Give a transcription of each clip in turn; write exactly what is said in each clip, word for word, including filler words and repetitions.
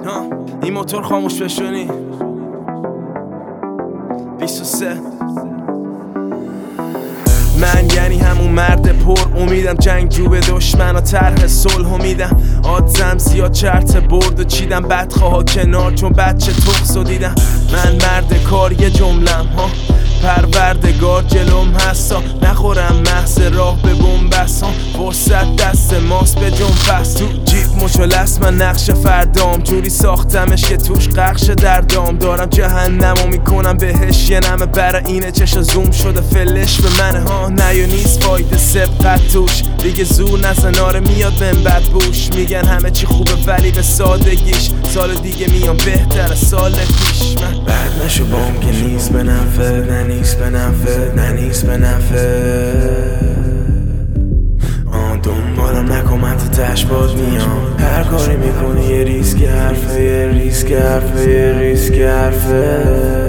این موتور خاموش بشونی بیست و سه. من یعنی همون مرد پر امیدم، جنگجو به دشمن و طرح صلح میدم. آدزم زیاد چرت برد و چیدم بدخواه کنار چون بچه تخص و دیدم. من مرد کار یه جملم ها، پروردگار جلوم هستا. نخورم محض راه به بومبست ها، فرصت دست ماست به جنبست. تو جیب مچلست من نقش فردام، جوری ساختمش که توش قخش دردام. دارم جهنمو میکنم بهش یه نمه، برا اینه چشا زوم شده فلش به منه ها. نه یا نیست فایده سبقت توش، دیگه زور نزن آره میاد من بد بوش. میگن همه چی خوبه ولی به سادگیش، سال دیگه میام بهتر سال پیش. من بعد نشو بام که نیست به نفع، نه نیست به نفع، نه نیست به نفع. آن دنبالم نکن من تو تش باد میام. هر کاری میکنی یه ریسک حرفه، یه ریسک حرفه، یه ریسک حرفه.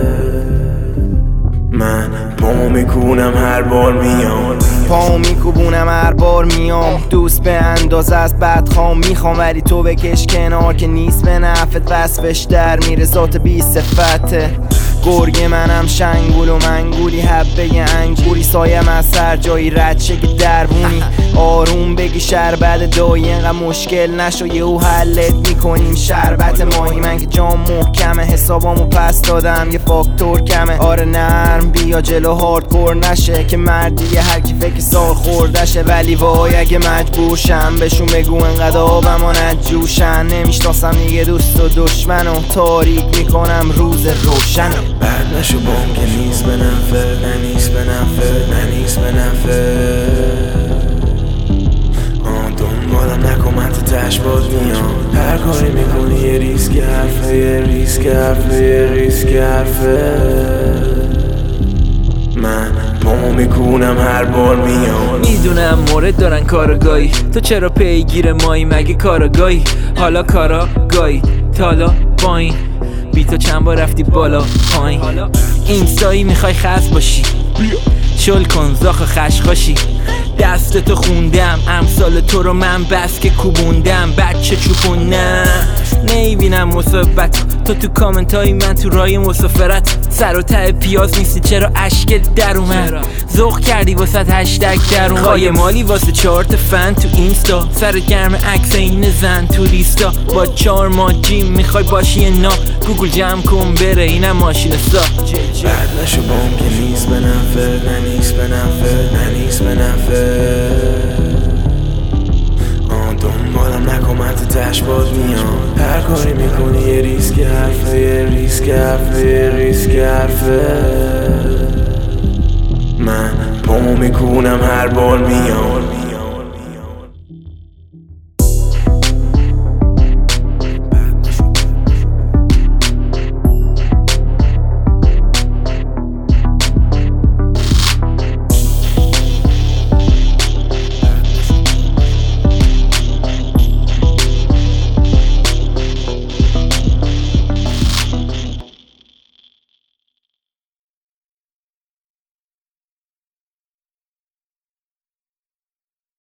من پامو میکونم هر بار میام، پامو میکوبونم هر بار میام. دوست به اندازه از بدخوام میخوام، ولی تو بکش کنار که نیست به نفت. وصفش در میره ذات بی صفته. گرگ منم شنگول و منگولی، حبه انگوری سایم از سر جایی رد شه که دربونی. آروم بگی شربت دایی اینقدر مشکل نشو، یهو حلت میکنیم شربت ماهی. من که جام محکمه حسابامو پس دادم یه فاکتور کمه. آره نرم بیا جلو هاردکور نشه که مردیه هر کی فکر سال خوردشه. ولی وای اگه مجبور شم بهشون بگو انقدر آبم و نجوشن. نمیشناسم دیگه دوست و دشمنو، تاریک میکنم روز روشن. بعد نشو بام که نیست به نفع، نه نیست به نفع، نه نیست به نفع. آن دنبالم نکن من تو تش باد میام. هر کاری میکنی یه ریسک حرفه، یه ریسک حرفه، یه ریسک حرفه. من پامو میکونم هر بار میام. میدونم مورد دارن کارگاهی، تو چرا پیگیر مایی مگه کارگاهی؟ حالا کاراگاهی تالا پایین، بی تو چند بار رفتی بالا پایین. اینستایی میخوای خس باشی، شل کن زاخ خشخاشی. دست تو خوندم امثال تو رو من بس که کوبوندم. بچه چوپونه نیبینم مصابت تو تو کامنت های من تو رای مسافرت. سر و ته پیاز نیستی چرا اشکت در اومد؟ ذوق کردی واسه هشتگ در اومد. خواهی مالی واسه چارت فن تو اینستا، سر گرم عکس این زن تو لیستا. با چار ما جیم میخوای باشی یه نا، گوگل جمع کن بره اینم ماشین سا. بعد نشو بام که نیست به نفع، نه نیست به نفع، نه نیست به نفع. آن دنبالم نکن من تو تش باد میام. هر کاری میکنی یه ریسک حرفه، یه ریسک حرفه، یه ریسک حرفه. من پامو میکونم هر بار میام.